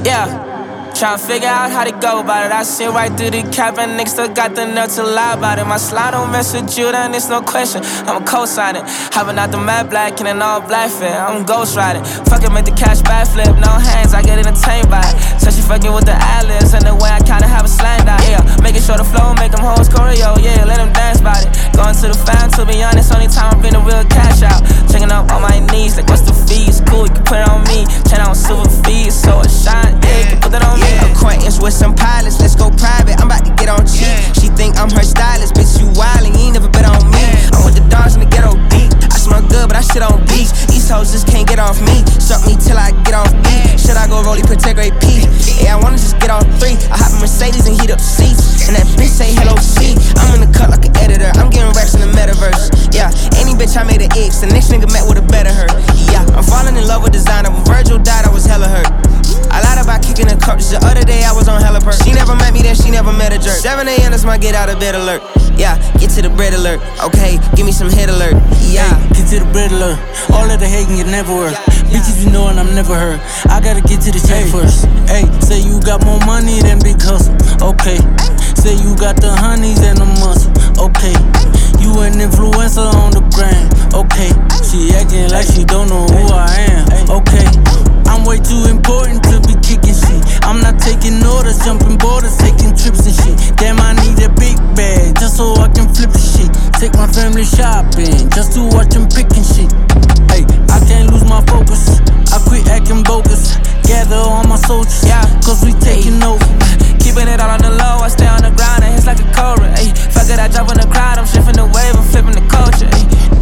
Yeah. Tryna figure out how to go about it. I see right through the cap and niggas still got the nerve to lie about it. My slide don't mess with you, then it's no question. I'm a co-sign it. Hopping out the matte black in an all black fit. I'm ghost riding. Fuck it, make the cash backflip. No hands, I get entertained by it. So she fucking with the ad-libs and the way I kinda have a slang out. Yeah, making sure the flow make them hoes choreo. Yeah, let them dance about it. Going to the fam, to be honest, only time I've been a real cash out. Checking up on my knees, like what's the fee? It's cool, you can put it on me. Chain on silver fees, so it shine. Yeah, you can put that on me. Acquaintance with some pilots, let's go private. I'm about to get on cheap. She think I'm her stylist, bitch, you wildin', you ain't never bet on me. I'm with the dogs in the ghetto deep. I smell good, but I shit on beats. These hoes just can't get off me. Suck me till I get off beat. Should I go rollie, protect great P? Yeah, I wanna just get on 3. I hop in Mercedes and heat up the seats. And that bitch say hello C. I'm in the cut like an editor. I'm getting racks in the metaverse. Yeah, any bitch I made an X. The next nigga met with a better her. Yeah, I'm falling in love with designer. When Virgil died, I was hella hurt. I lied about kicking the cup. Just the other day I was on hella perk. She never met me, then she never met a jerk. 7 a.m. is my get out of bed alert. Yeah, get to the bread alert. Okay, give me some head alert. Yeah, get to the bread alert. All of the hating can never work. Bitches you know and I'm never hurt. I gotta get to the check first. Hey, say you got more money than big hustle. Okay, say you got the honeys and the muscle. Okay, you an influencer on the gram. Okay, she acting like she don't know who I am. Okay, I'm way too important to be kicking shit. I'm not taking orders, jumping borders, taking trips and shit. Damn, I need a big bag just so I can flip the shit. Take my family shopping just to watch them picking shit. Hey, I can't lose my focus. I quit acting bogus. Gather all my soldiers, yeah, cause we taking over. Keeping it all on the low, I stay on the ground and it's like a cobra. Ay, fuck it, I jump in the crowd, I'm shifting the wave, I'm flipping the culture. Ay.